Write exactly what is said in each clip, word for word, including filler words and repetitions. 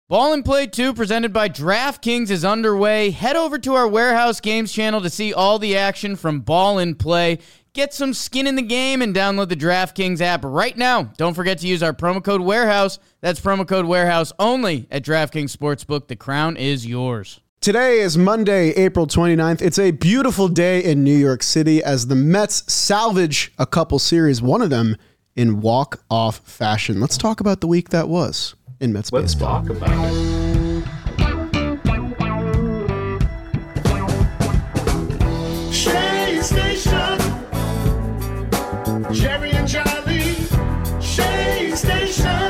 Ball and Play two, presented by DraftKings, is underway. Head over to our Warehouse Games channel to see all the action from Ball and Play. Get some skin in the game and download the DraftKings app right now. Don't forget to use our promo code Warehouse. That's promo code Warehouse only at DraftKings Sportsbook. The crown is yours. Today is Monday, April twenty-ninth. It's a beautiful day in New York City as the Mets salvage a couple series, one of them in walk-off fashion. Let's talk about the week that was in Mets Let's baseball. talk about it. Shea Station, Jerry and Charlie. Shea Station,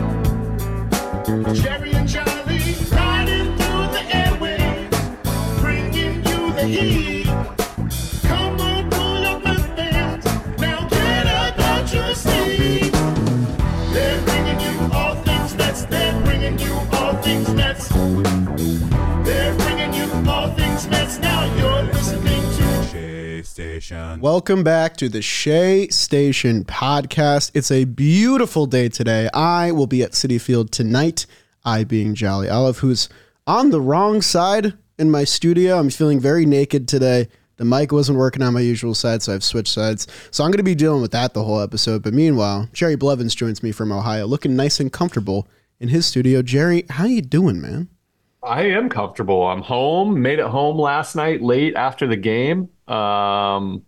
Jerry and Charlie, riding through the airwaves, bringing you the heat. Come on, pull up my fans, now get up out your seat. They're bringing you all things Mets, they're bringing you all things Mets. They're bringing you all things Mets, now you're listening to Shea Station. Welcome back to the Shea Station podcast. It's a beautiful day today. I will be at Citi Field tonight, I being Jolly Olive, who's on the wrong side in my studio. I'm feeling very naked today. The mic wasn't working on my usual side, so I've switched sides. So I'm going to be dealing with that the whole episode. But meanwhile, Jerry Blevins joins me from Ohio, looking nice and comfortable in his studio. Jerry, how you doing, man? I am comfortable. I'm home. Made it home last night late after the game. Um,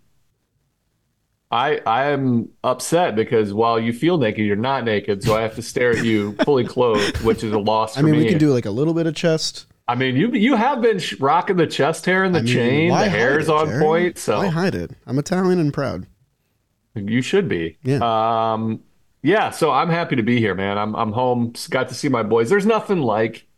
I I'm upset because while you feel naked, you're not naked. So I have to stare at you fully clothed, which is a loss for I mean, me. we can do like a little bit of chest. I mean, you you have been sh- rocking the chest hair and the I mean, chain. why The hide hair's it, on Jerry? point. So Why hide it? I'm Italian and proud. you should be. Yeah. Um, yeah. So I'm happy to be here, man. I'm I'm home. Got to see my boys. There's nothing like.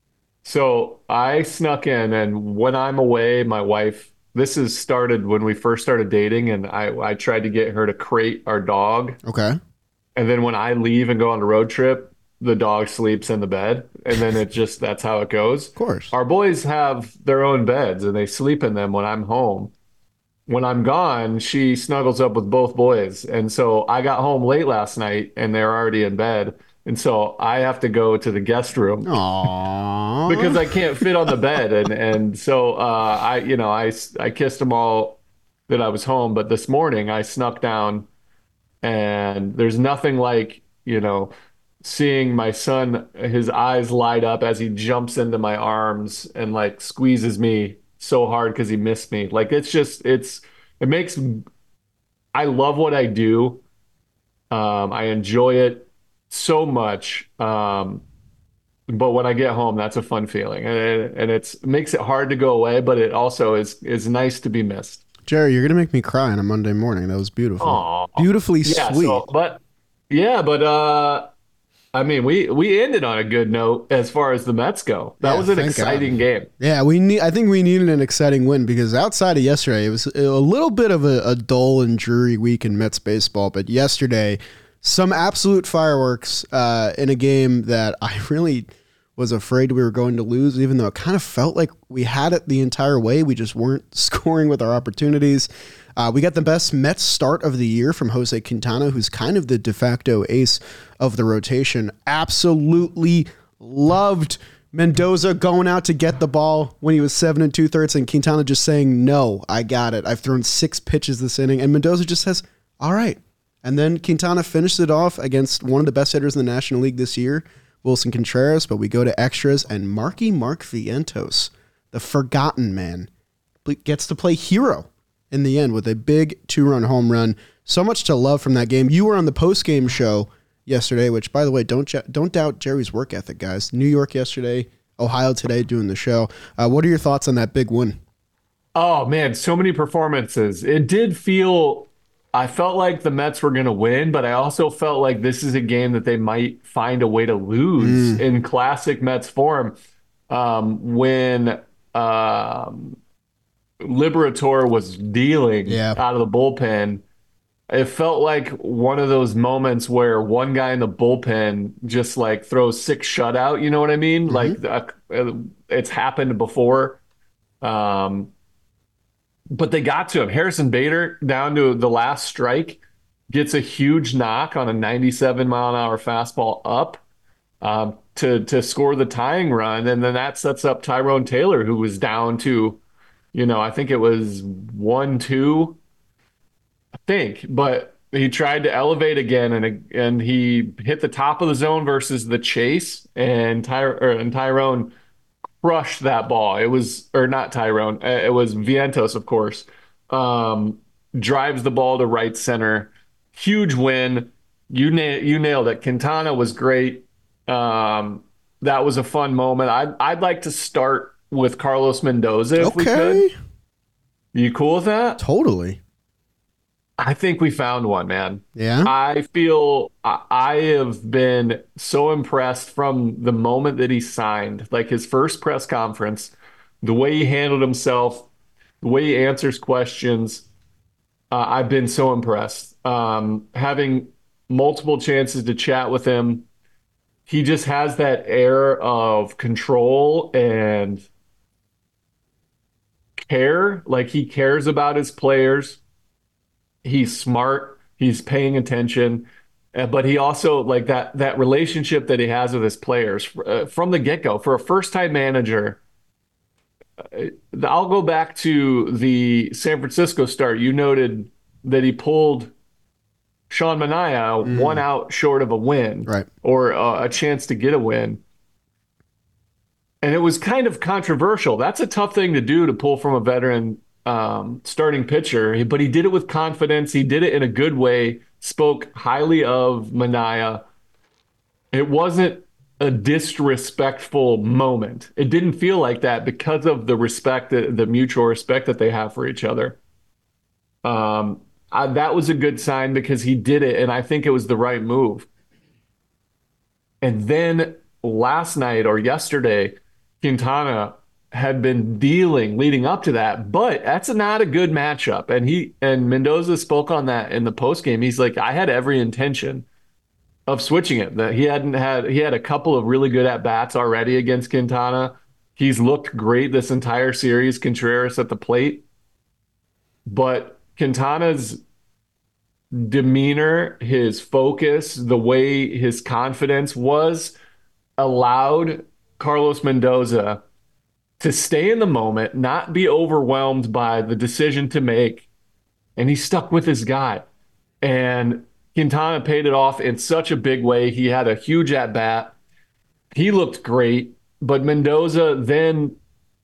So I snuck in, and when I'm away, my wife. This has started when we first started dating, and I I tried to get her to crate our dog, Okay. and then when I leave and go on a road trip, the dog sleeps in the bed, and then it just that's how it goes. Of course. Our boys have their own beds, and they sleep in them when I'm home. When I'm gone, she snuggles up with both boys. And so I got home late last night and they're already in bed. And so I have to go to the guest room Aww. because I can't fit on the bed. And and so uh, I, you know, I, I kissed them all that I was home. But this morning I snuck down and there's nothing like, you know, seeing my son, his eyes light up as he jumps into my arms and like squeezes me so hard because he missed me. Like it's just it's it makes I love what I do. Um, I enjoy it so much. Um, but when I get home, that's a fun feeling, and it, and it's it makes it hard to go away, but it also is is nice to be missed. Jerry, you're going to make me cry on a Monday morning. That was beautiful. Aw. Beautifully Yeah, sweet. so, but yeah, but uh, I mean, we we ended on a good note as far as the Mets go. That Yeah, was an thank exciting game. Yeah, we need. I think we needed an exciting win because outside of yesterday, it was a little bit of a, a dull and dreary week in Mets baseball. But yesterday, some absolute fireworks uh, in a game that I really was afraid we were going to lose, even though it kind of felt like we had it the entire way. We just weren't scoring with our opportunities. Uh, we got the best Mets start of the year from Jose Quintana, who's kind of the de facto ace of the rotation. Absolutely loved Mendoza going out to get the ball when he was seven and two thirds, and Quintana just saying, "No, I got it. I've thrown six pitches this inning," and Mendoza just says, "All right." And then Quintana finished it off against one of the best hitters in the National League this year, Wilson Contreras. But we go to extras, and Marky Mark Vientos, the forgotten man, gets to play hero in the end with a big two-run home run. So much to love from that game. You were on the post-game show yesterday, which, by the way, don't don't doubt Jerry's work ethic, guys. New York yesterday, Ohio today doing the show. Uh, what are your thoughts on that big win? Oh, man, so many performances. It did feel, I felt like the Mets were going to win, but I also felt like this is a game that they might find a way to lose Mm. in classic Mets form. Um, when um, Liberator was dealing Yeah. out of the bullpen, it felt like one of those moments where one guy in the bullpen just like throws six shutout. You know what I mean? Mm-hmm. Like uh, it's happened before. Um, but they got to him. Harrison Bader down to the last strike gets a huge knock on a ninety-seven mile an hour fastball up. um, to to score the tying run, and then that sets up Tyrone Taylor, who was down to, you know, I think it was one two, I think, but he tried to elevate again, and and he hit the top of the zone versus the chase, and Ty or, and Tyrone crushed that ball. It was, or not Tyrone, uh, it was Vientos, of course. Um, drives the ball to right center. Huge win. You na- you nailed it. Quintana was great. Um, that was a fun moment. I'd I'd like to start with Carlos Mendoza if we Okay. could. You cool with that? Totally. I think we found one, man. Yeah. I feel I I have been so impressed from the moment that he signed, like his first press conference, the way he handled himself, the way he answers questions. Uh, I've been so impressed. Um, having multiple chances to chat with him, he just has that air of control and care. Like he cares about his players. He's smart. He's paying attention. Uh, but he also like that that relationship that he has with his players uh, from the get-go for a first-time manager. uh, I'll go back to the San Francisco start. You noted that he pulled Sean Manaea one out short of a win, Right. or uh, a chance to get a win. And it was kind of controversial. That's a tough thing to do, to pull from a veteran um, starting pitcher, but he did it with confidence. He did it in a good way, spoke highly of Manaea. It wasn't a disrespectful moment. It didn't feel like that because of the respect, the, the mutual respect that they have for each other. Um, I, that was a good sign because he did it, and I think it was the right move. And then last night or yesterday, Quintana had been dealing leading up to that, but that's not a good matchup. And he and Mendoza spoke on that in the postgame. He's like, I had every intention of switching it. That he hadn't had he had a couple of really good at bats already against Quintana. He's looked great this entire series, Contreras at the plate. But Quintana's demeanor, his focus, the way his confidence was allowed Carlos Mendoza to stay in the moment, not be overwhelmed by the decision to make, and he stuck with his guy. And Quintana paid it off in such a big way. He had a huge at bat. He looked great, but Mendoza then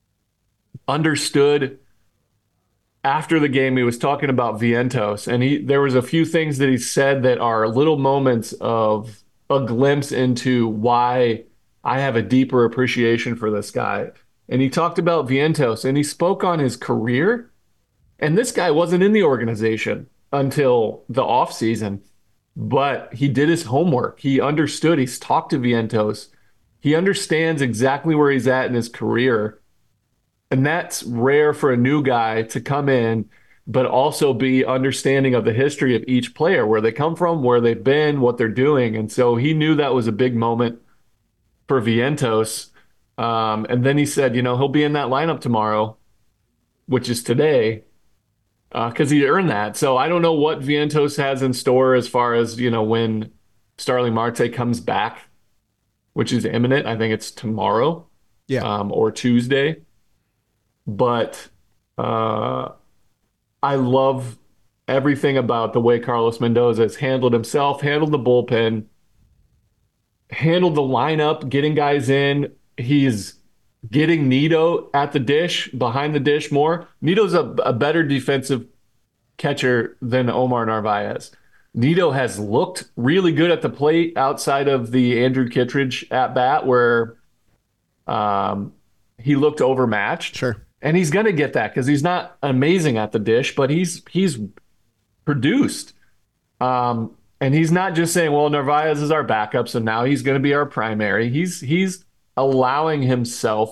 understood after the game. He was talking about Vientos, and he there was a few things that he said that are little moments of a glimpse into why I have a deeper appreciation for this guy. And he talked about Vientos, and he spoke on his career. And this guy wasn't in the organization until the offseason, but he did his homework. He understood. He's talked to Vientos. He understands exactly where he's at in his career. And that's rare for a new guy to come in, but also be understanding of the history of each player, where they come from, where they've been, what they're doing. And so he knew that was a big moment for Vientos. Um, and then he said, you know, he'll be in that lineup tomorrow, which is today, because uh, he earned that. So I don't know what Vientos has in store as far as, you know, when Starling Marte comes back, which is imminent. I think it's tomorrow, Yeah. um, or Tuesday. But uh, I love everything about the way Carlos Mendoza has handled himself, handled the bullpen, handled the lineup, getting guys in. He's getting Nido at the dish, behind the dish more. Nido's a, a better defensive catcher than Omar Narvaez. Nido has looked really good at the plate outside of the Andrew Kittredge at bat, where um, he looked overmatched. Sure. And he's going to get that because he's not amazing at the dish, but he's he's produced. Um, and he's not just saying, well, Narvaez is our backup, so now he's going to be our primary. He's he's allowing himself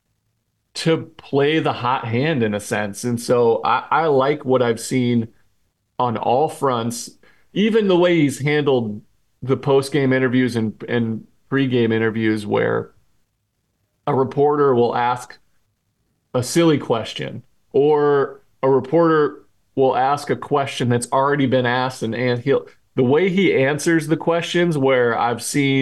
to play the hot hand in a sense. And so I, I like what I've seen on all fronts, even the way he's handled the post-game interviews and, and pre-game interviews, where a reporter will ask a silly question, or a reporter will ask a question that's already been asked, and, and he'll the way he answers the questions, where I've seen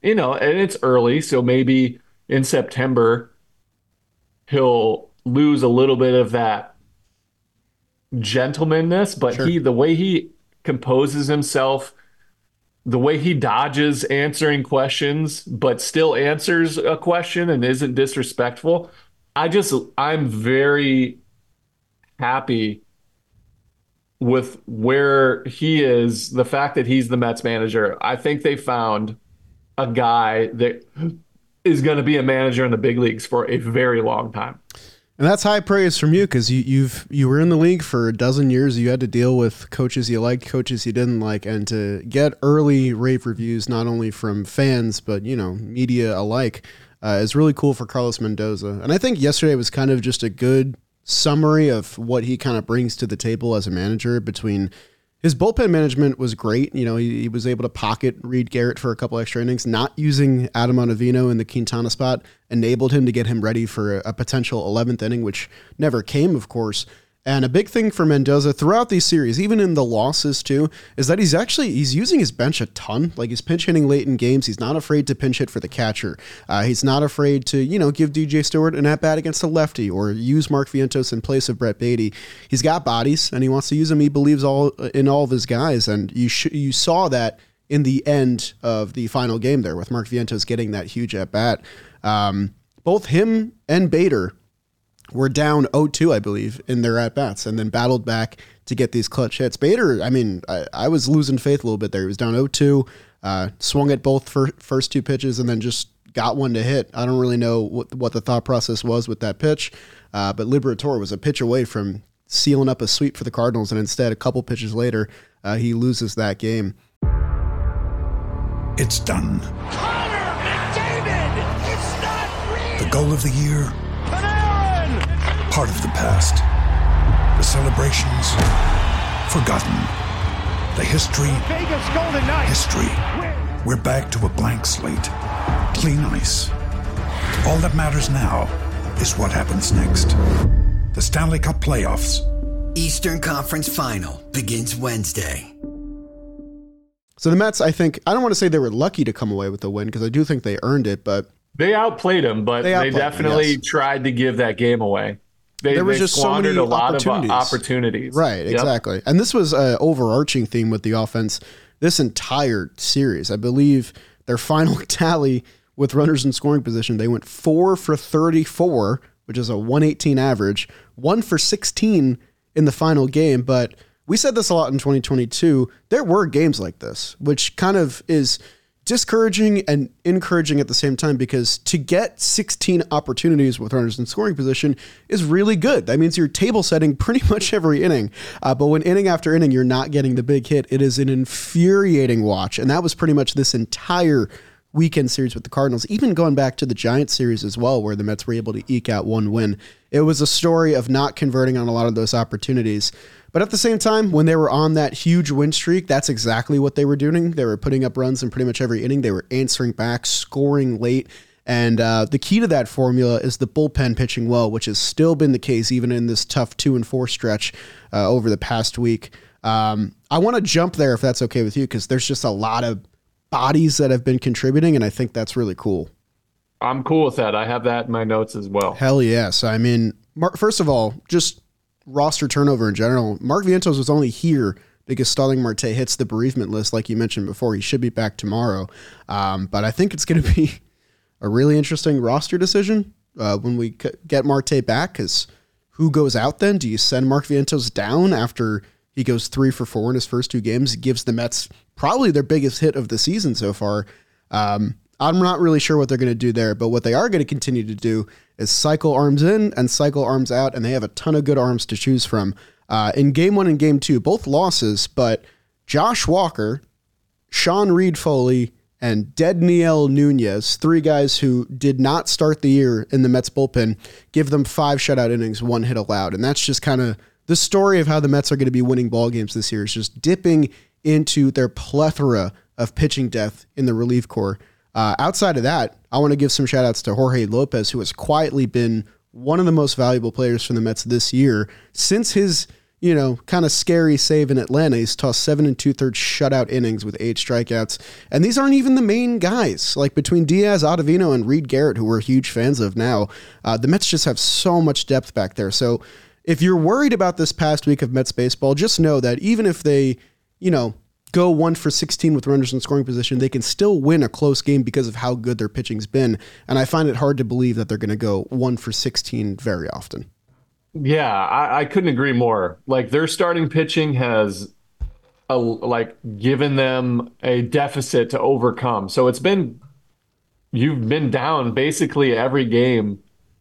you know, and it's early, so maybe in September he'll lose a little bit of that gentlemanness, but Sure. he the way he composes himself, the way he dodges answering questions, but still answers a question and isn't disrespectful. I just, I'm very happy with where he is, the fact that he's the Mets manager. I think they found a guy that is going to be a manager in the big leagues for a very long time. And that's high praise from you because you, you've you were in the league for a dozen years. You had to deal with coaches you liked, coaches you didn't like, and to get early rave reviews not only from fans but you know media alike uh, is really cool for Carlos Mendoza. And I think yesterday was kind of just a good summary of what he kind of brings to the table as a manager. Between his bullpen management was great. You know, he, he was able to pocket Reed Garrett for a couple extra innings. Not using Adam Ottavino in the Quintana spot enabled him to get him ready for a, a potential eleventh inning, which never came, of course. And a big thing for Mendoza throughout these series, even in the losses too, is that he's actually he's using his bench a ton. Like he's pinch hitting late in games. He's not afraid to pinch hit for the catcher. Uh, he's not afraid to you know give D J Stewart an at bat against a lefty or use Mark Vientos in place of Brett Beatty. He's got bodies and he wants to use them. He believes all in all of his guys, and you sh- you saw that in the end of the final game there with Mark Vientos getting that huge at bat. Um, both him and Bader were down oh two, I believe, in their at-bats and then battled back to get these clutch hits. Bader, I mean, I, I was losing faith a little bit there. He was down oh two, uh, swung at both fir- first two pitches and then just got one to hit. I don't really know what, what the thought process was with that pitch, uh, but Liberatore was a pitch away from sealing up a sweep for the Cardinals, and instead, a couple pitches later, uh, he loses that game. It's done. Connor McDavid! It's not real! The goal of the year, part of the past. The celebrations, forgotten. The history, Vegas Golden Knights! history. We're back to a blank slate. Clean ice. All that matters now is what happens next. The Stanley Cup playoffs. Eastern Conference Final begins Wednesday. So the Mets, I think, I don't want to say they were lucky to come away with the win because I do think they earned it, but They outplayed him, but They they, outplayed him, definitely yes. tried to give that game away. They, there was they just so many squandered a lot opportunities. of uh, opportunities. Right, Yep. exactly. And this was an overarching theme with the offense this entire series. I believe their final tally with runners in scoring position, they went four for thirty-four, which is a one eighteen average, one for sixteen in the final game. But we said this a lot in twenty twenty-two. There were games like this, which kind of is discouraging and encouraging at the same time, because to get sixteen opportunities with runners in scoring position is really good. That means you're table setting pretty much every inning. Uh, but when inning after inning, you're not getting the big hit, it is an infuriating watch. And that was pretty much this entire weekend series with the Cardinals, even going back to the Giants series as well, where the Mets were able to eke out one win. It was a story of not converting on a lot of those opportunities. But at the same time, when they were on that huge win streak, that's exactly what they were doing. They were putting up runs in pretty much every inning. They were answering back, scoring late. And uh, the key to that formula is the bullpen pitching well, which has still been the case even in this tough two and four stretch uh, over the past week. Um, I want to jump there if that's okay with you, because there's just a lot of bodies that have been contributing, and I think that's really cool. I'm cool with that. I have that in my notes as well. Hell yes. I mean, Mark, first of all, just roster turnover in general. Mark Vientos was only here because Starling Marte hits the bereavement list, like you mentioned before. He should be back tomorrow. Um, but I think it's going to be a really interesting roster decision uh, when we c- get Marte back, because who goes out then? Do you send Mark Vientos down after he goes three for four in his first two games? He gives the Mets probably their biggest hit of the season so far. Um, I'm not really sure what they're going to do there, but what they are going to continue to do is cycle arms in and cycle arms out, and they have a ton of good arms to choose from. Uh, in game one and game two, both losses, but Josh Walker, Sean Reed-Foley, and Dedniel Nunez, three guys who did not start the year in the Mets bullpen, give them five shutout innings, one hit allowed. And that's just kind of the story of how the Mets are going to be winning ball games this year, is just dipping into their plethora of pitching depth in the relief corps. Uh, outside of that, I want to give some shout outs to Jorge Lopez, who has quietly been one of the most valuable players for the Mets this year since his, you know, kind of scary save in Atlanta. He's tossed seven and two thirds shutout innings with eight strikeouts. And these aren't even the main guys. Like between Diaz, Ottavino, and Reed Garrett, who we're huge fans of now, uh, the Mets just have so much depth back there. So if you're worried about this past week of Mets baseball, just know that even if they, you know, go one for sixteen with runners in scoring position, they can still win a close game because of how good their pitching's been. And I find it hard to believe that they're going to go one for sixteen very often. Yeah, I, I couldn't agree more. Like their starting pitching has a, like given them a deficit to overcome. So it's been, you've been down basically every game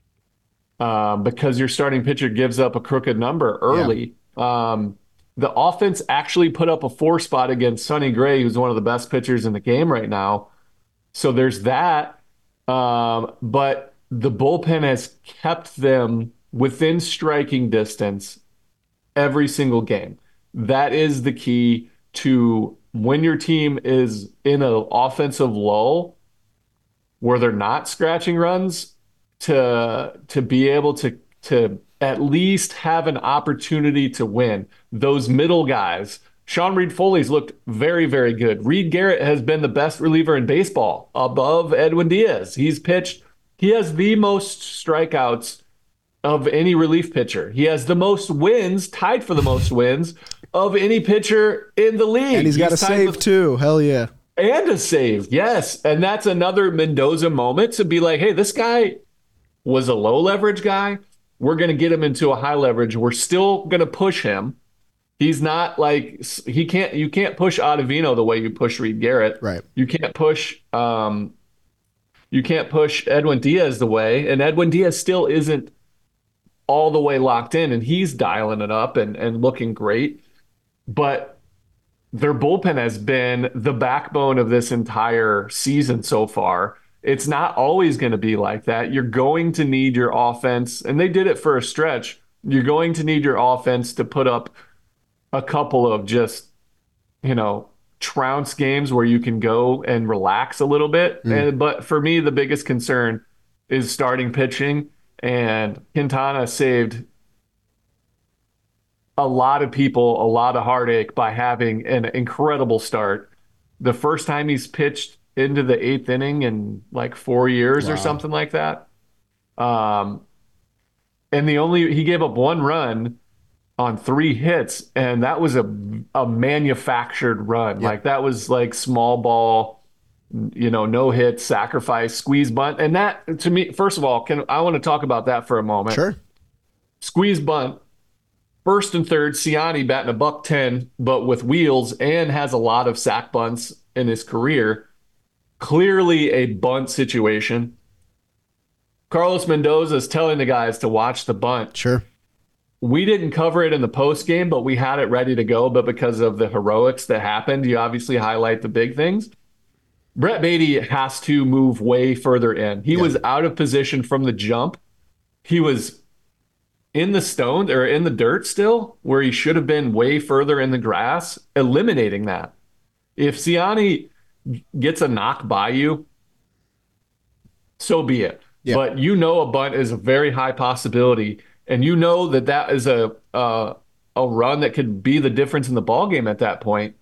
uh, because your starting pitcher gives up a crooked number early. Yeah. Um, the offense actually put up a four spot against Sonny Gray, who's one of the best pitchers in the game right now. So there's that. Um, but the bullpen has kept them within striking distance every single game. That is the key to when your team is in an offensive lull where they're not scratching runs, to to be able to to at least have an opportunity to win. Those middle guys, Sean Reed Foley's looked very, very good. Reed Garrett has been the best reliever in baseball above Edwin Diaz. He's pitched, he has the most strikeouts of any relief pitcher. He has the most wins, tied for the most wins of any pitcher in the league. And he's got he's a save with, too. Hell yeah. And a save, yes. And that's another Mendoza moment to be like, hey, this guy was a low leverage guy. We're going to get him into a high leverage. We're still going to push him. He's not like, he can't, you can't push Ottavino the way you push Reed Garrett. Right. You can't push, um, you can't push Edwin Diaz the way, and Edwin Diaz still isn't all the way locked in, and he's dialing it up and, and looking great. But their bullpen has been the backbone of this entire season so far. It's not always going to be like that. You're going to need your offense, and they did it for a stretch. You're going to need your offense to put up a couple of just, you know, trounce games where you can go and relax a little bit. Mm. And but for me, the biggest concern is starting pitching, and Quintana saved a lot of people a lot of heartache by having an incredible start. The first time he's pitched into the eighth inning in like four years wow. or something like that. Um, and the only, he gave up one run on three hits, and that was a, a manufactured run. Yep. Like that was like small ball, you know, no hit, sacrifice, squeeze bunt. And that to me, first of all, can I want to talk about that for a moment. Sure. Squeeze bunt, first and third, Ciani batting a buck ten, but with wheels, and has a lot of sack bunts in his career. Clearly a bunt situation. Carlos Mendoza is telling the guys to watch the bunt. Sure. We didn't cover it in the post game, but we had it ready to go. But because of the heroics that happened, you obviously highlight the big things. Brett Baty has to move way further in. He yeah. was out of position from the jump. He was in the stone or in the dirt still, where he should have been way further in the grass, eliminating that. If Ciani gets a knock by you, so be it. Yeah. But you know a bunt is a very high possibility, and you know that that is a uh, a run that could be the difference in the ball game at that point.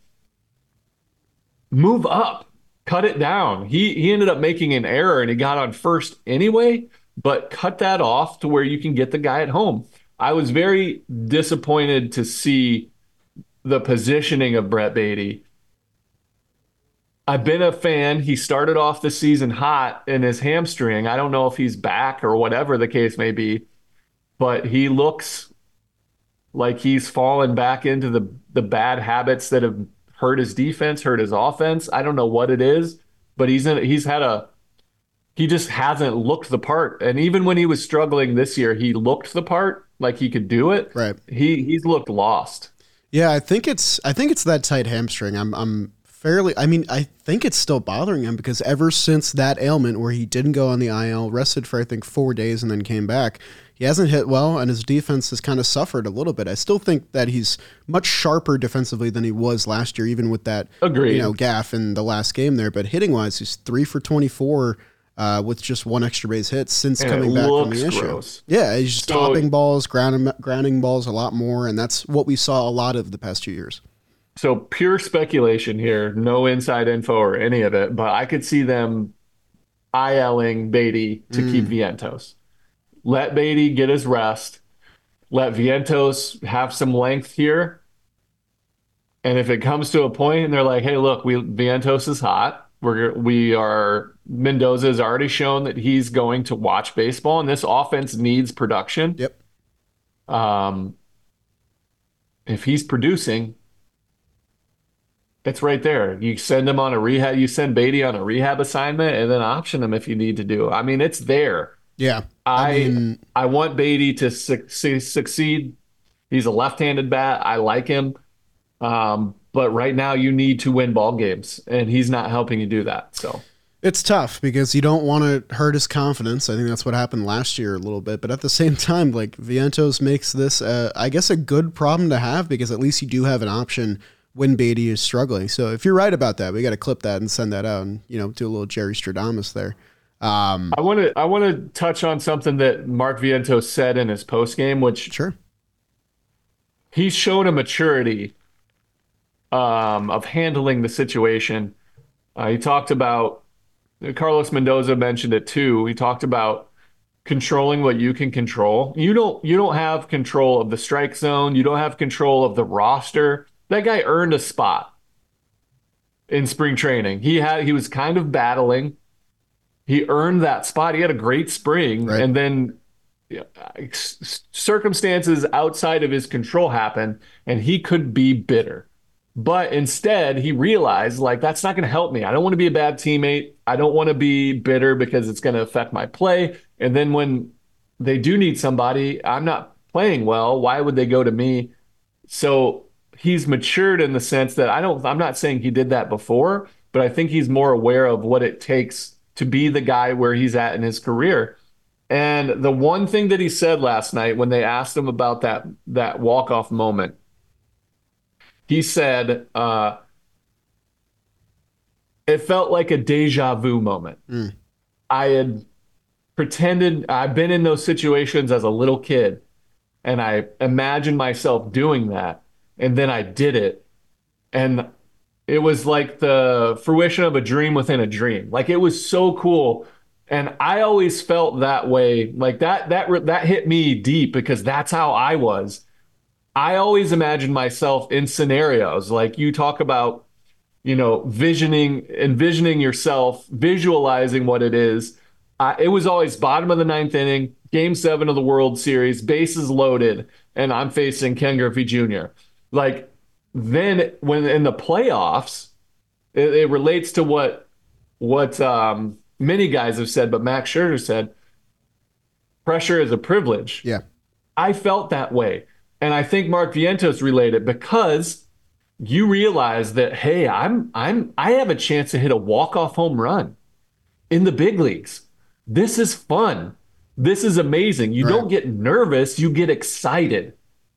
Move up, cut it down. He he ended up making an error, and he got on first anyway, but cut that off to where you can get the guy at home. I was very disappointed to see the positioning of Brett Baty. I've been a fan. He started off the season hot in his hamstring. I don't know if he's back or whatever the case may be, but he looks like he's fallen back into the, the bad habits that have hurt his defense, hurt his offense. I don't know what it is, but he's in, he's had a, he just hasn't looked the part. And even when he was struggling this year, he looked the part, like he could do it. Right. He he's looked lost. Yeah, I think it's I think it's that tight hamstring. I'm I'm fairly, I mean, I think it's still bothering him because ever since that ailment where he didn't go on the I L, rested for I think four days and then came back, he hasn't hit well, and his defense has kind of suffered a little bit. I still think that he's much sharper defensively than he was last year, even with that Agreed. you know, gaff in the last game there. But hitting wise, he's three for twenty-four uh, with just one extra base hit since And coming it back from looks the issue. gross. Yeah, he's just So- topping balls, grounding, grounding balls a lot more, and that's what we saw a lot of the past two years. So pure speculation here, no inside info or any of it, but I could see them ILing Beatty to keep Vientos. Let Beatty get his rest. Let Vientos have some length here. And if it comes to a point and they're like, hey, look, we Vientos is hot. We're we are Mendoza has already shown that he's going to watch baseball, and this offense needs production. Yep. Um, if he's producing, it's right there. You send him on a rehab, you send Beatty on a rehab assignment and then option him if you need to do. I mean, it's there. Yeah. I I, mean, want Beatty to su- su- succeed. He's a left-handed bat. I like him. Um, but right now you need to win ball games, and he's not helping you do that. So it's tough because you don't want to hurt his confidence. I think that's what happened last year a little bit. But at the same time, like Vientos makes this, uh, I guess, a good problem to have because at least you do have an option when Beatty is struggling. So if you're right about that, we got to clip that and send that out and, you know, do a little Jerry Stradamus there. Um, I want to I want to touch on something that Mark Vientos said in his post game, which sure. he's shown a maturity um, of handling the situation. Uh, he talked about Carlos Mendoza mentioned it too. He talked about controlling what you can control. You don't you don't have control of the strike zone. You don't have control of the roster. That guy earned a spot in spring training. He had he was kind of battling. He earned that spot. He had a great spring, Right. and then you know, c- circumstances outside of his control happened, and he could be bitter. But instead, he realized, like, that's not going to help me. I don't want to be a bad teammate. I don't want to be bitter because it's going to affect my play. And then when they do need somebody, I'm not playing well. Why would they go to me? So he's matured in the sense that I don't, I'm not saying he did that before, but I think he's more aware of what it takes to be the guy where he's at in his career. And the one thing that he said last night when they asked him about that, that walk-off moment, he said, uh, it felt like a deja vu moment. Mm. I had pretended, I've been in those situations as a little kid, and I imagined myself doing that, and then I did it. And it was like the fruition of a dream within a dream. Like, it was so cool. And I always felt that way. Like that, that, that hit me deep because that's how I was. I always imagined myself in scenarios like you talk about, you know, visioning, envisioning yourself, visualizing what it is. Uh, it was always bottom of the ninth inning, game seven of the World Series, bases loaded, and I'm facing Ken Griffey Junior Like, then when in the playoffs, it, it relates to what what um, many guys have said, but Max Scherzer said, pressure is a privilege. Yeah. I felt that way. And I think Mark Vientos related because you realize that, hey, I'm I'm I have a chance to hit a walk-off home run in the big leagues. This is fun. This is amazing. You Right. don't get nervous, you get excited.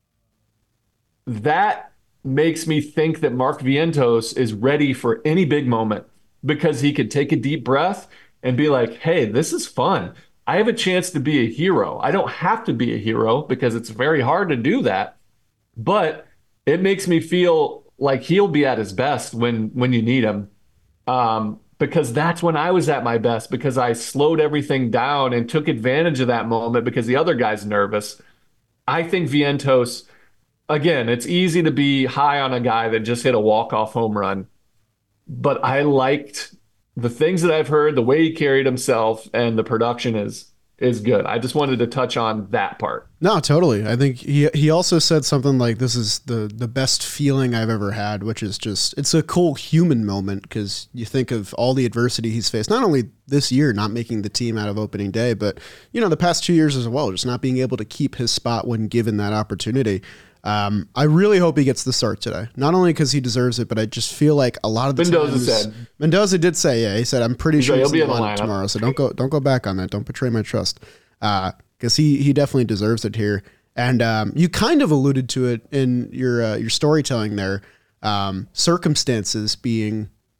That makes me think that Mark Vientos is ready for any big moment because he could take a deep breath and be like, hey, this is fun. I have a chance to be a hero. I don't have to be a hero because it's very hard to do that. But it makes me feel like he'll be at his best when when you need him. Um, because that's when I was at my best because I slowed everything down and took advantage of that moment because the other guy's nervous. I think Vientos, again, it's easy to be high on a guy that just hit a walk-off home run. But I liked the things that I've heard, the way he carried himself, and the production is is good. I just wanted to touch on that part. No, totally. I think he he also said something like, this is the, the best feeling I've ever had, which is just, it's a cool human moment because you think of all the adversity he's faced, not only this year, not making the team out of opening day, but, you know, the past two years as well, just not being able to keep his spot when given that opportunity. Um, I really hope he gets the start today. Not only because he deserves it, but I just feel like a lot of the Mendoza times, said. Mendoza did say, yeah, he said, I'm pretty He's sure like, he's he'll be in the in the lineup lineup. tomorrow. So don't go, don't go back on that. Don't betray my trust. Uh, cause he, he definitely deserves it here. And, um, you kind of alluded to it in your, uh, your storytelling there. Um, circumstances being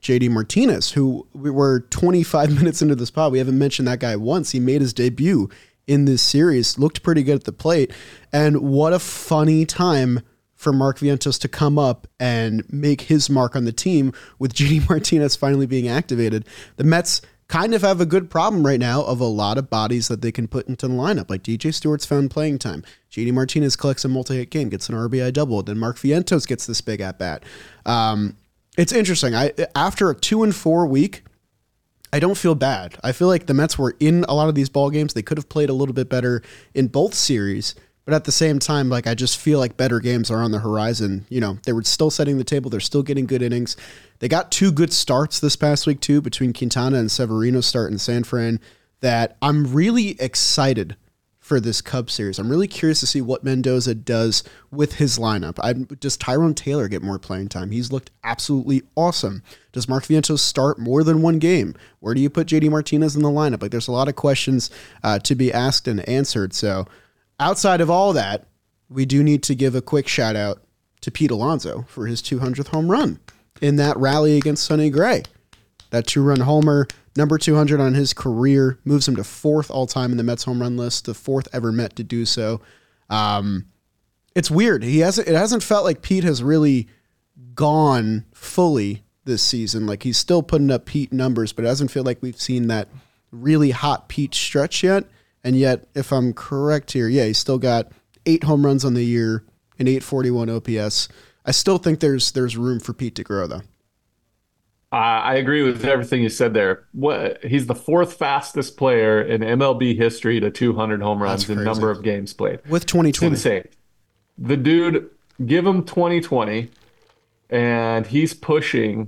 J D Martinez, who we were twenty-five minutes into this pod. We haven't mentioned that guy once. He made his debut in this series, looked pretty good at the plate. And what a funny time for Mark Vientos to come up and make his mark on the team with J D Martinez finally being activated. The Mets kind of have a good problem right now of a lot of bodies that they can put into the lineup. Like D J Stewart's found playing time. J D Martinez collects a multi-hit game, gets an R B I double. Then Mark Vientos gets this big at bat. Um, it's interesting. I after a two and four week, I don't feel bad. I feel like the Mets were in a lot of these ball games. They could have played a little bit better in both series. But at the same time, like I just feel like better games are on the horizon. You know, they were still setting the table. They're still getting good innings. They got two good starts this past week too, between Quintana and Severino start in San Fran, that I'm really excited for this Cubs series. I'm really curious to see what Mendoza does with his lineup. I, does Tyrone Taylor get more playing time? He's looked absolutely awesome. Does Mark Vientos start more than one game? Where do you put J D Martinez in the lineup? Like there's a lot of questions uh, to be asked and answered. So outside of all that, we do need to give a quick shout out to Pete Alonso for his two hundredth home run in that rally against Sonny Gray. That two-run homer, number two hundred on his career, moves him to fourth all-time in the Mets home run list, the fourth ever Met to do so. Um, it's weird. He hasn't. It hasn't felt like Pete has really gone fully this season. Like he's still putting up Pete numbers, but it doesn't feel like we've seen that really hot Pete stretch yet. And yet, if I'm correct here, yeah, he's still got eight home runs on the year, an eight forty-one O P S. I still think there's there's room for Pete to grow, though. Uh, I agree with everything you said there. What he's the fourth fastest player in M L B history to two hundred home runs in number of games played. With twenty twenty. It's insane. The dude, give him twenty twenty, and he's pushing.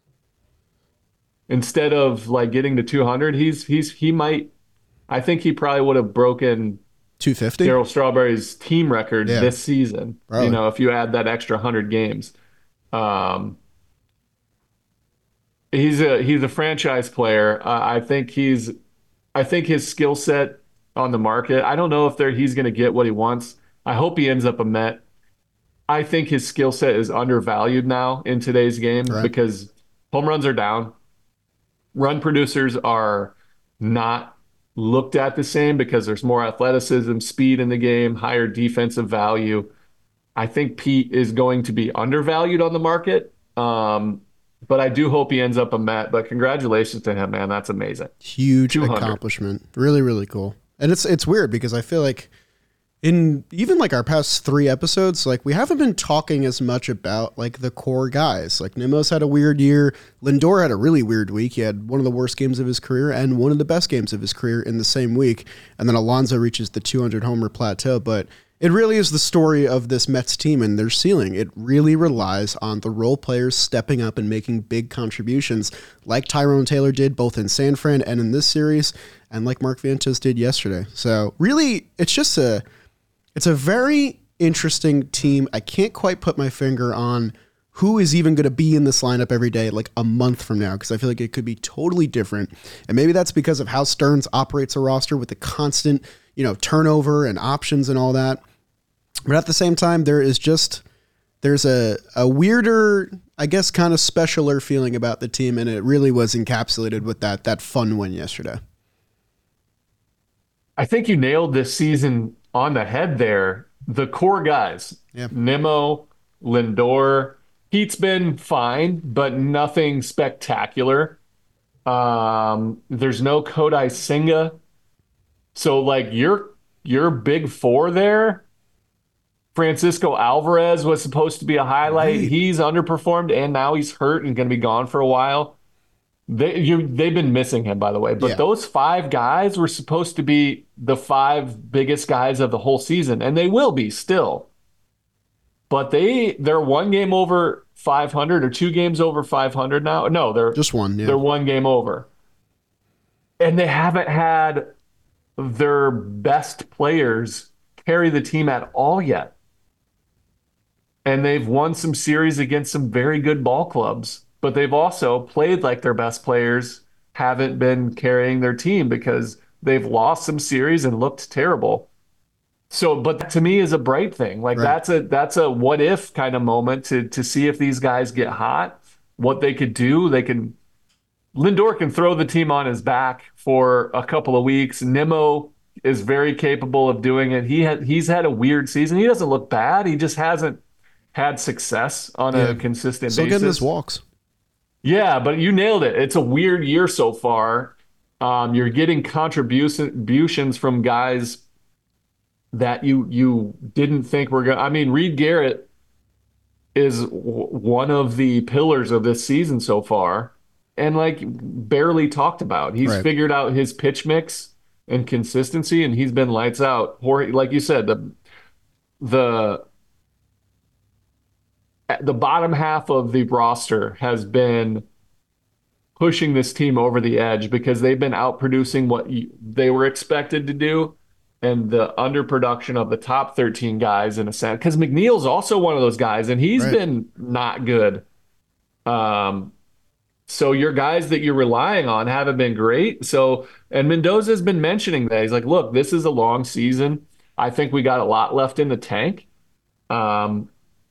Instead of like getting to two hundred, he's he's he might. I think he probably would have broken two fifty Darryl Strawberry's team record yeah. this season. Probably. You know, if you add that extra one hundred games. Um, he's a he's a franchise player. Uh, I think he's I think his skill set on the market. I don't know if there he's going to get what he wants. I hope he ends up a Met. I think his skill set is undervalued now in today's game right. because home runs are down. Run producers are not looked at the same because there's more athleticism, speed in the game, higher defensive value. I think Pete is going to be undervalued on the market, um, but I do hope he ends up a Met. But congratulations to him, man. That's amazing. Huge accomplishment. Really, really cool. And it's it's weird because I feel like in even like our past three episodes, like we haven't been talking as much about like the core guys. Like Nimmo's had a weird year. Lindor had a really weird week. He had one of the worst games of his career and one of the best games of his career in the same week. And then Alonso reaches the two hundred homer plateau. But it really is the story of this Mets team and their ceiling. It really relies on the role players stepping up and making big contributions like Tyrone Taylor did both in San Fran and in this series and like Mark Vientos did yesterday. So really, it's just a... It's a very interesting team. I can't quite put my finger on who is even going to be in this lineup every day, like a month from now, because I feel like it could be totally different. And maybe that's because of how Stearns operates a roster with the constant, you know, turnover and options and all that. But at the same time, there is just, there's a, a weirder, I guess, kind of specialer feeling about the team. And it really was encapsulated with that, that fun win yesterday. I think you nailed this season on the head there. The core guys, yeah. Nimmo, Lindor, Pete's been fine, but nothing spectacular. Um, there's no Kodai Senga. So like your your big four there, Francisco Alvarez was supposed to be a highlight. Right. He's underperformed and now he's hurt and going to be gone for a while. They you they've been missing him, by the way. But yeah. those five guys were supposed to be the five biggest guys of the whole season, and they will be still. But they they're one game over five hundred or two games over five hundred now. No, they're just one. Yeah. They're one game over, and they haven't had their best players carry the team at all yet. And they've won some series against some very good ball clubs. But they've also played like their best players haven't been carrying their team because they've lost some series and looked terrible. So, but that to me is a bright thing. Like right. that's a that's a what if kind of moment to to see if these guys get hot. what they could do. They can Lindor can throw the team on his back for a couple of weeks. Nimmo is very capable of doing it. He had he's had a weird season. He doesn't look bad. He just hasn't had success on Yeah. a consistent Still basis. getting his walks. Yeah, but you nailed it. It's a weird year so far. Um, you're getting contributions from guys that you you didn't think were going. I mean, Reed Garrett is w- one of the pillars of this season so far, and like barely talked about. He's Right. figured out his pitch mix and consistency, and he's been lights out. Jorge, like you said, the the the bottom half of the roster has been pushing this team over the edge because they've been outproducing what you, they were expected to do, and the underproduction of the top thirteen guys in a sense. Because McNeil's also one of those guys, and he's Right. been not good. Um, so your guys that you're relying on haven't been great. So, and Mendoza's been mentioning that. He's like, look, this is a long season. I think we got a lot left in the tank. Um,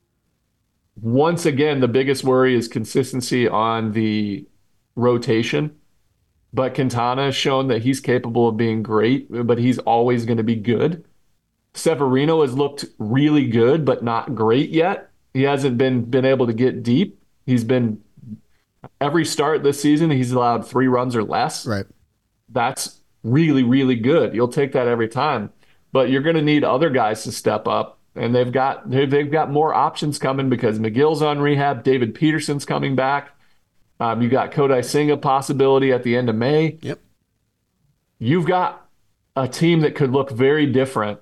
once again, the biggest worry is consistency on the rotation. But Quintana has shown that he's capable of being great, but he's always going to be good. Severino has looked really good, but not great yet. He hasn't been been able to get deep. He's been every start this season, he's allowed three runs or less. Right. That's really, really good. You'll take that every time. But you're going to need other guys to step up, and they've got they've, they've got more options coming because McGill's on rehab, David Peterson's coming back. Um, you got Kodai Senga possibility at the end of May. Yep. You've got a team that could look very different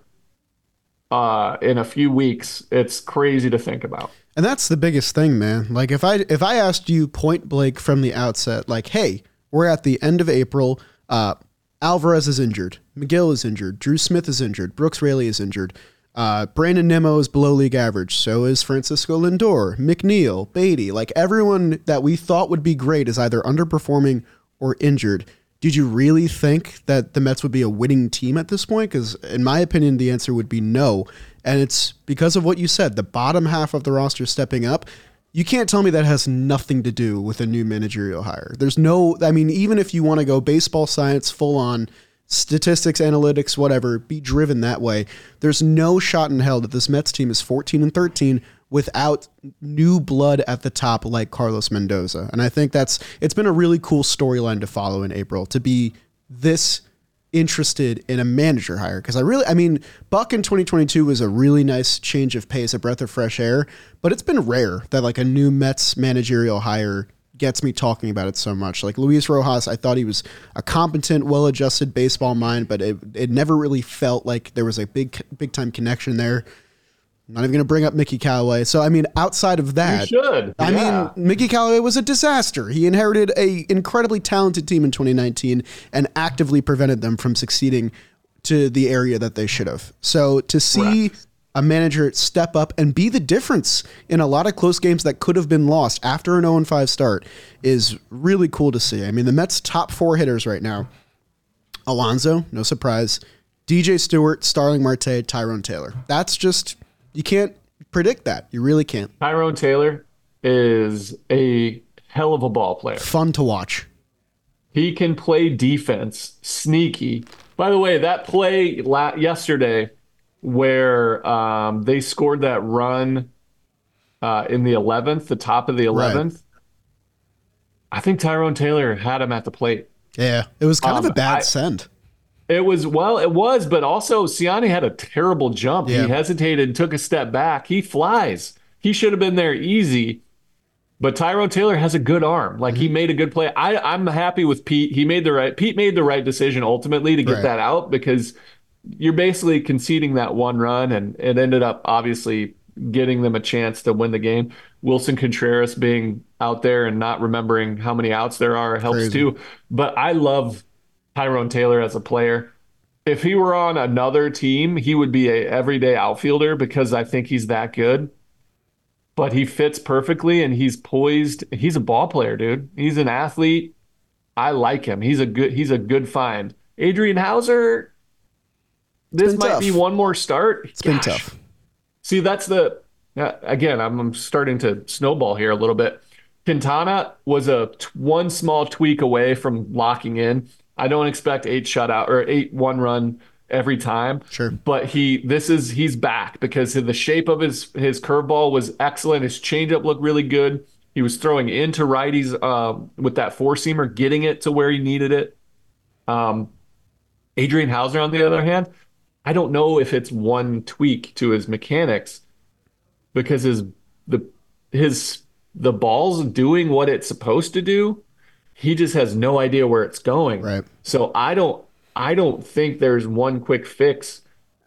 uh, in a few weeks. It's crazy to think about. And that's the biggest thing, man. Like if I if I asked you point blank from the outset, like, hey, we're at the end of April, uh, Alvarez is injured, McGill is injured, Drew Smith is injured, Brooks Raley is injured, uh, Brandon Nimmo is below league average, so is Francisco Lindor, McNeil, Beatty, like everyone that we thought would be great is either underperforming or injured. Did you really think that the Mets would be a winning team at this point? Because in my opinion, the answer would be no. And it's because of what you said, the bottom half of the roster stepping up. You can't tell me that has nothing to do with a new managerial hire. There's no, I mean, even if you want to go baseball science, full on statistics, analytics, whatever, be driven that way. There's no shot in hell that this Mets team is fourteen and thirteen without new blood at the top like Carlos Mendoza. And I think that's, it's been a really cool storyline to follow in April, to be this interested in a manager hire. Because I really, I mean, Buck in twenty twenty-two was a really nice change of pace, a breath of fresh air, but it's been rare that like a new Mets managerial hire gets me talking about it so much. Like Luis Rojas, I thought he was a competent, well-adjusted baseball mind, but it, it never really felt like there was a big, big time connection there. I'm not even going to bring up Mickey Callaway. So, I mean, outside of that, You should. I Yeah. mean, Mickey Callaway was a disaster. He inherited a incredibly talented team in twenty nineteen and actively prevented them from succeeding to the area that they should have. So to see Correct. a manager step up and be the difference in a lot of close games that could have been lost after an oh and five start is really cool to see. I mean, the Mets' top four hitters right now, Alonso, no surprise, D J Stewart, Starling Marte, Tyrone Taylor. That's just, you can't predict that. You really can't. Tyrone Taylor is a hell of a ball player. Fun to watch. He can play defense, sneaky. By the way, that play la- yesterday where um, they scored that run uh, in the eleventh, the top of the eleventh, I think Tyrone Taylor had him at the plate. Yeah, it was kind of a Um, bad I- send. It was, well, it was, but also Siani had a terrible jump. Yeah. He hesitated and took a step back. He flies. He should have been there easy. But Tyrone Taylor has a good arm. Like Mm-hmm. he made a good play. I, I'm happy with Pete. He made the right Pete made the right decision ultimately to get Right. that out because you're basically conceding that one run, and it ended up obviously getting them a chance to win the game. Wilson Contreras being out there and not remembering how many outs there are helps Crazy. too. But I love Tyrone Taylor as a player. If he were on another team, he would be a everyday outfielder because I think he's that good. But he fits perfectly and he's poised. He's a ball player, dude. He's an athlete. I like him. He's a good he's a good find. Adrian Hauser, this been might tough. be one more start. It's been tough. See, that's the uh, again, I'm, I'm starting to snowball here a little bit. Quintana was a t- one small tweak away from locking in. I don't expect eight shutout or eight one run every time. Sure. But he this is he's back because the shape of his his curveball was excellent. His changeup looked really good. He was throwing into righties um, with that four seamer, getting it to where he needed it. Um, Adrian Hauser, on the other hand, I don't know if it's one tweak to his mechanics because his the his the ball's doing what it's supposed to do. He just has no idea where it's going. Right. So I don't I don't think there's one quick fix.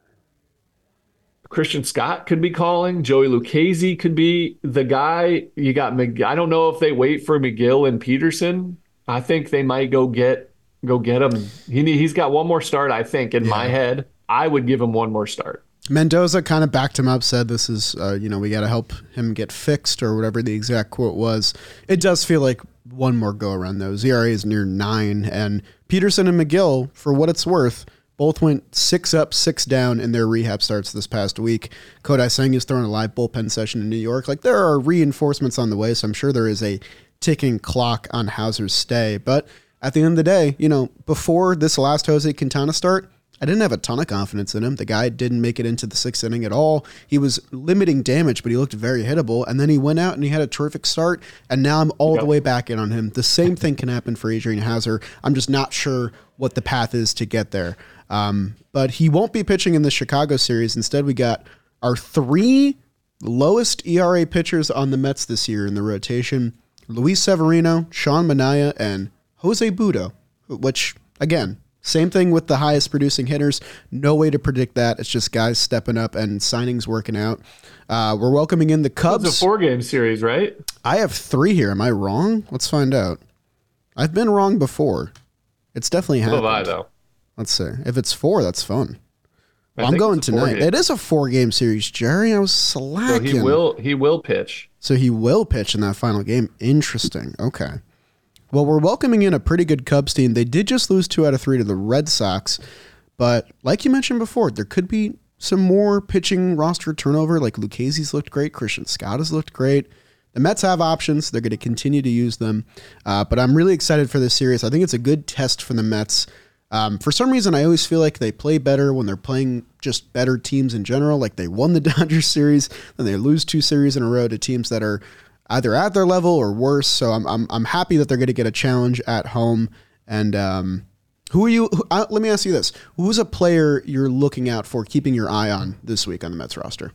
Christian Scott could be calling. Joey Lucchesi could be the guy. You got Mc, I don't know if they wait for McGill and Peterson. I think they might go get go get him. He he's got one more start. I think in yeah. my head, I would give him one more start. Mendoza kind of backed him up, said this is, uh, you know, we got to help him get fixed or whatever the exact quote was. It does feel like one more go around though. Z R A is near nine, and Peterson and McGill, for what it's worth, both went six up, six down in their rehab starts this past week. Kodai Senga is throwing a live bullpen session in New York. Like, there are reinforcements on the way, so I'm sure there is a ticking clock on Hauser's stay. But at the end of the day, you know, before this last Jose Quintana start, I didn't have a ton of confidence in him. The guy didn't make it into the sixth inning at all. He was limiting damage, but he looked very hittable. And then he went out and he had a terrific start. And now I'm all yep. the way back in on him. The same thing can happen for Adrian Hauser. I'm just not sure what the path is to get there. Um, but he won't be pitching in the Chicago series. Instead, we got our three lowest E R A pitchers on the Mets this year in the rotation: Luis Severino, Sean Manaea, and Jose Budo, which, again, same thing with the highest producing hitters. No way to predict that. It's just guys stepping up and signings working out. Uh, we're welcoming in the Cubs. It's a four-game series, right? I have three here. Am I wrong? Let's find out. I've been wrong before. It's definitely happened. So have I, though. Let's see. If it's four, that's fun. Well, I'm going tonight. It is a four-game series, Jerry. I was slacking. So he will. He will pitch. So he will pitch in that final game. Interesting. Okay. Well, we're welcoming in a pretty good Cubs team. They did just lose two out of three to the Red Sox, but like you mentioned before, there could be some more pitching roster turnover. Like Lucchese's looked great. Christian Scott has looked great. The Mets have options. They're going to continue to use them, uh, but I'm really excited for this series. I think it's a good test for the Mets. Um, for some reason, I always feel like they play better when they're playing just better teams in general. Like they won the Dodgers series, then they lose two series in a row to teams that are either at their level or worse. So I'm I'm I'm happy that they're going to get a challenge at home. And um, who are you? Who, uh, let me ask you this: who's a player you're looking out for, keeping your eye on this week on the Mets roster?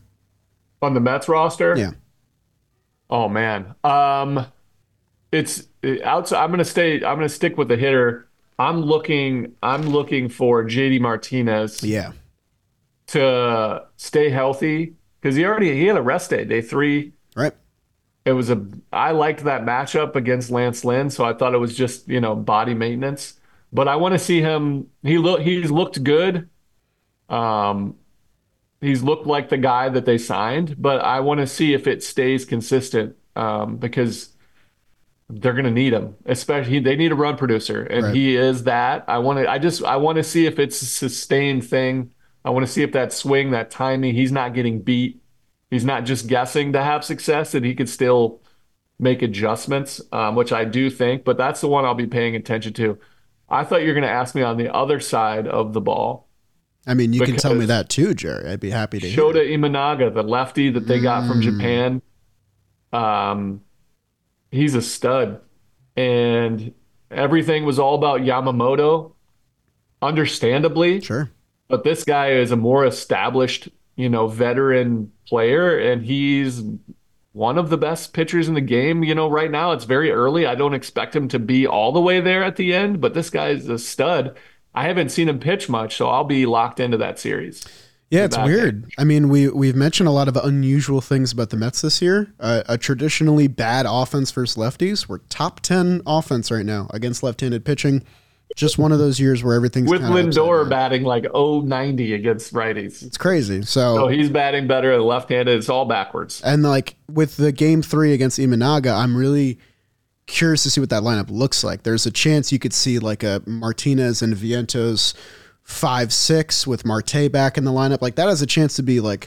On the Mets roster, yeah. Oh man, um, it's outside. I'm going to stay. I'm going to stick with the hitter. I'm looking. I'm looking for J D Martinez. Yeah. To stay healthy because he already he had a rest day, day three. Right. It was a. I liked that matchup against Lance Lynn, so I thought it was just you know body maintenance. But I want to see him. He look. He's looked good. Um, he's looked like the guy that they signed. But I want to see if it stays consistent. Um, because they're going to need him. Especially they need a run producer, and right. he is that. I want to. I just. I want to see if it's a sustained thing. I want to see if that swing, that timing, he's not getting beat. He's not just guessing to have success, and he could still make adjustments, um, which I do think, but that's the one I'll be paying attention to. I thought you were going to ask me on the other side of the ball. I mean, you can tell me that too, Jerry. I'd be happy to Shota hear. Imanaga, the lefty that they got mm. from Japan, um, he's a stud. And everything was all about Yamamoto, understandably. Sure. But this guy is a more established, you know, veteran player, and he's one of the best pitchers in the game. You know, right now it's very early. I don't expect him to be all the way there at the end, but this guy's a stud. I haven't seen him pitch much, so I'll be locked into that series. Yeah, it's weird. Pitch. I mean, we, we've mentioned a lot of unusual things about the Mets this year. Uh, a traditionally bad offense versus lefties. We're top ten offense right now against left-handed pitching. Just one of those years where everything's with Lindor bad. batting like oh ninety against righties. It's crazy. So, so he's batting better at left-handed. It's all backwards. And like with the game three against Imanaga, I'm really curious to see what that lineup looks like. There's a chance you could see like a Martinez and Vientos five six with Marte back in the lineup. Like that has a chance to be like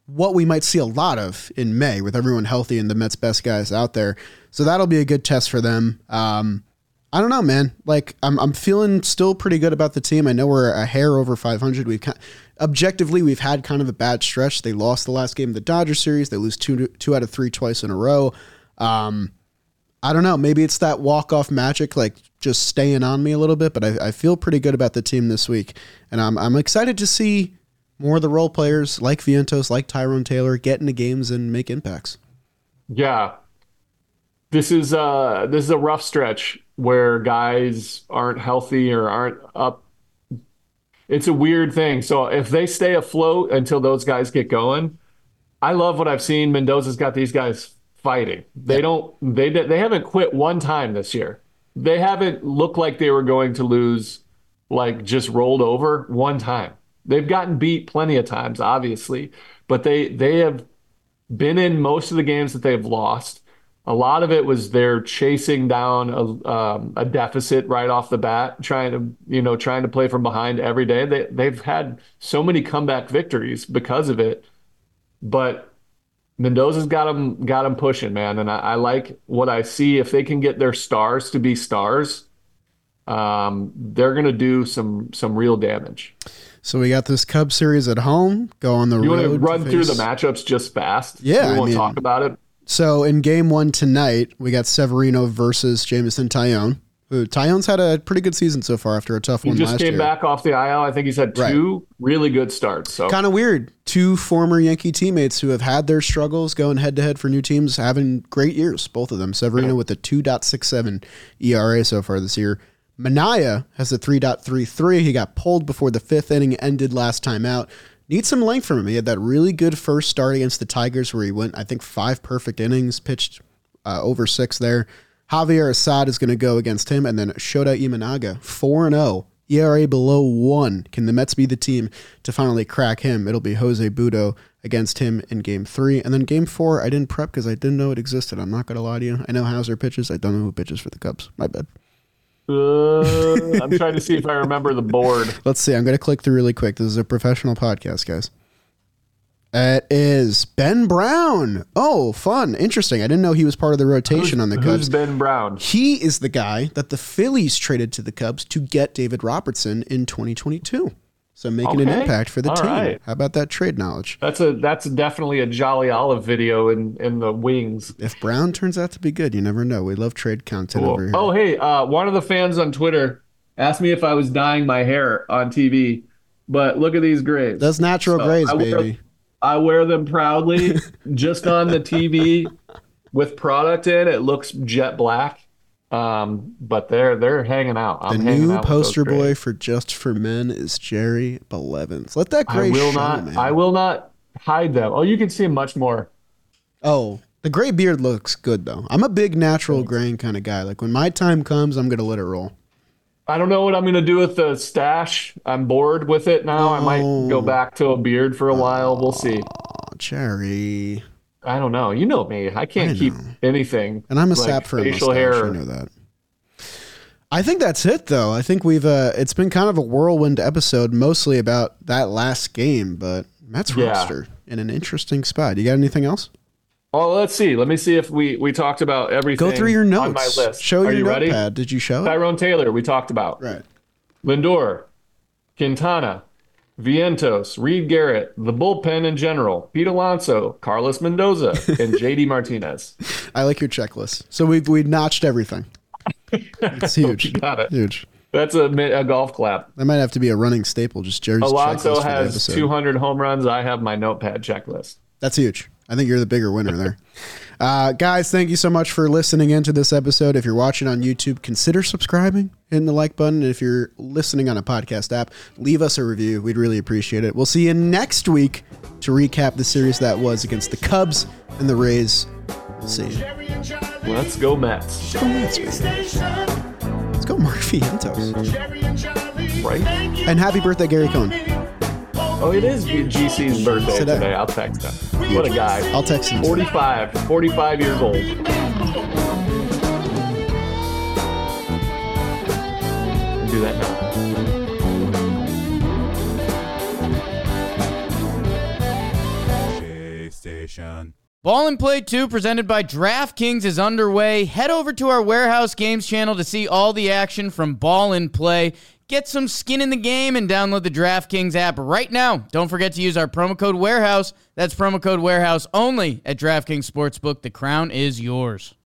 what we might see a lot of in May with everyone healthy and the Mets' best guys out there. So that'll be a good test for them. Um, I don't know, man. Like I'm, I'm feeling still pretty good about the team. I know we're a hair over five hundred. We've kind objectively we've had kind of a bad stretch. They lost the last game of the Dodgers series. They lose two two out of three twice in a row. Um, I don't know. Maybe it's that walk-off magic, like just staying on me a little bit. But I, I feel pretty good about the team this week, and I'm I'm excited to see more of the role players like Vientos, like Tyrone Taylor, get into games and make impacts. Yeah, this is uh this is a rough stretch where guys aren't healthy or aren't up. It's a weird thing. So if they stay afloat until those guys get going, I love what I've seen. Mendoza's got these guys fighting. They don't. They they haven't quit one time this year. They haven't looked like they were going to lose, like just rolled over one time. They've gotten beat plenty of times, obviously, but they they have been in most of the games that they've lost. A lot of it was they're chasing down a, um, a deficit right off the bat, trying to you know trying to play from behind every day. They they've had so many comeback victories because of it, but Mendoza's got them got them pushing, man, and I, I like what I see. If they can get their stars to be stars, um, they're gonna do some some real damage. So we got this Cubs series at home. Go on the You road. want to run to through face- the matchups just fast? Yeah, we I won't mean- talk about it. So in game one tonight, we got Severino versus Jameson Taillon. Who Taillon's had a pretty good season so far after a tough He one just last came year. back off the I L. I think he's had Right. two really good starts. So Kind of weird. Two former Yankee teammates who have had their struggles going head to head for new teams, having great years, both of them. Severino with a two point six seven E R A so far this year. Manaya has a three point three three. He got pulled before the fifth inning ended last time out. Needs some length from him. He had that really good first start against the Tigers where he went, I think, five perfect innings, pitched uh, over six there. Javier Assad is going to go against him, and then Shota Imanaga, four and oh, E R A below one. Can the Mets be the team to finally crack him? It'll be Jose Budo against him in game three. And then game four, I didn't prep because I didn't know it existed. I'm not going to lie to you. I know Hauser pitches. I don't know who pitches for the Cubs. My bad. uh, I'm trying to see if I remember the board. Let's see. I'm going to click through really quick. This is a professional podcast, guys. It is Ben Brown. Oh, fun. Interesting. I didn't know he was part of the rotation on the Who's Cubs. Ben Brown? He is the guy that the Phillies traded to the Cubs to get David Robertson in twenty twenty-two. So making an Okay. impact for the All team. right. How about that trade knowledge? That's a that's definitely a Jolly Olive video in in the wings. If Brown turns out to be good, you never know. We love trade content Cool. over here. Oh, hey, uh, one of the fans on Twitter asked me if I was dyeing my hair on T V, but look at these grays. That's natural So grays, I wear- baby. I wear them proudly. Just on the T V with product in, it looks jet black. Um, but they're they're hanging out. The I'm hanging new out with those poster boy grays. for Just for Men is Jerry Belevins. Let that I gray will show, not. man. I will not hide them. Oh, you can see much more. Oh, the gray beard looks good, though. I'm a big natural grain kind of guy. Like, when my time comes, I'm going to let it roll. I don't know what I'm going to do with the stash. I'm bored with it now. I might Oh. go back to a beard for a while. We'll see. Oh, Jerry. I don't know. You know me. I can't I keep know. anything. And I'm a like sap for a facial mustache. hair. I know that. I think that's it, though. I think we've, uh, it's been kind of a whirlwind episode, mostly about that last game, but Mets Yeah. roster in an interesting spot. You got anything else? Oh, let's see. Let me see if we we talked about everything. Go through your notes. on my list. Show Are your you ready? notepad. Did you show it? Tyrone Taylor, we talked about. Right. Lindor, Quintana, Vientos, Reed Garrett, the bullpen in general, Pete Alonso, Carlos Mendoza, and J D Martinez. I like your checklist. So we've we notched everything. It's huge. You got it. Huge. That's a, mi- a golf clap. That might have to be a running staple. Just Jerry's Alonso checklist for the has episode. two hundred home runs. I have my notepad checklist. That's huge. I think you're the bigger winner there. Uh, guys, thank you so much for listening into this episode. If you're watching on YouTube, consider subscribing, hitting the like button. And if you're listening on a podcast app, leave us a review. We'd really appreciate it. We'll see you next week to recap the series that was against the Cubs and the Rays. We'll see you. Let's go Mets. Let's go Mets, baby. Let's go Mark Vientos. Right? And happy birthday, Gary Cohen. Oh, it is G C's birthday Today. today. I'll text him. What a guy. I'll text him. forty-five. forty-five years old. Do that now. action. Ball and Play two, presented by DraftKings, is underway. Head over to our Warehouse Games channel to see all the action from Ball and Play. Get some skin in the game and download the DraftKings app right now. Don't forget to use our promo code Warehouse. That's promo code Warehouse only at DraftKings Sportsbook. The crown is yours.